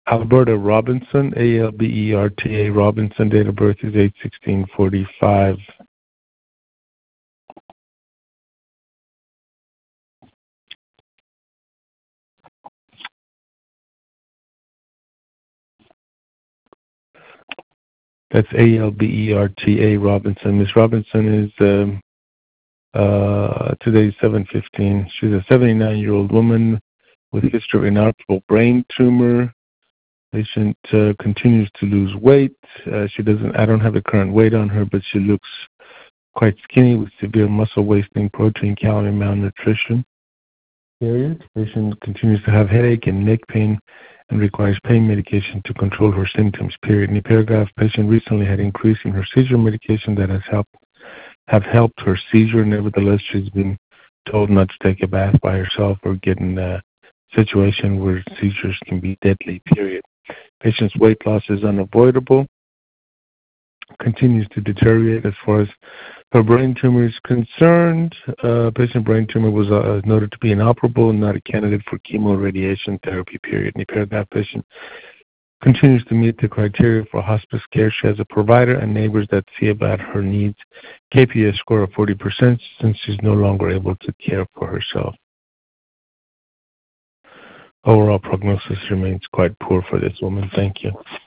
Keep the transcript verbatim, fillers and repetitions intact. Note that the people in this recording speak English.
Alberta Robinson, A L B E R T A Robinson, date of birth is eight sixteen forty-five. That's A L B E R T A Robinson. Miss Robinson is um, uh, today seven fifteen. She's a seventy-nine-year-old woman with a history of inoperable brain tumor. Patient uh, continues to lose weight. Uh, she doesn't. I don't have the current weight on her, but she looks quite skinny with severe muscle wasting, protein, calorie malnutrition. Period. Patient continues to have headache and neck pain and requires pain medication to control her symptoms. Period. In the paragraph, patient recently had increase in her seizure medication that has helped have helped her seizure. Nevertheless, she's been told not to take a bath by herself or get in a situation where seizures can be deadly. Period. Patient's weight loss is unavoidable. Continues to deteriorate as far as her brain tumor is concerned. Uh, patient brain tumor was uh, noted to be inoperable and not a candidate for chemoradiation therapy. Period. In the paragraph, patient continues to meet the criteria for hospice care. She has a provider and neighbors that see about her needs. K P S score of forty percent since she's no longer able to care for herself. Overall prognosis remains quite poor for this woman. Thank you.